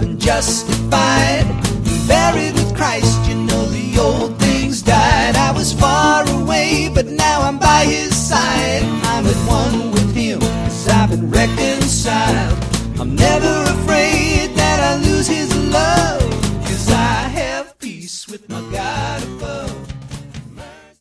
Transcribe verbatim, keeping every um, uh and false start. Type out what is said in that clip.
been justified, buried with Christ. You know the old things died. I was far away, but now I'm by his side. I'm at one with him, 'cause I've been reconciled. I'm never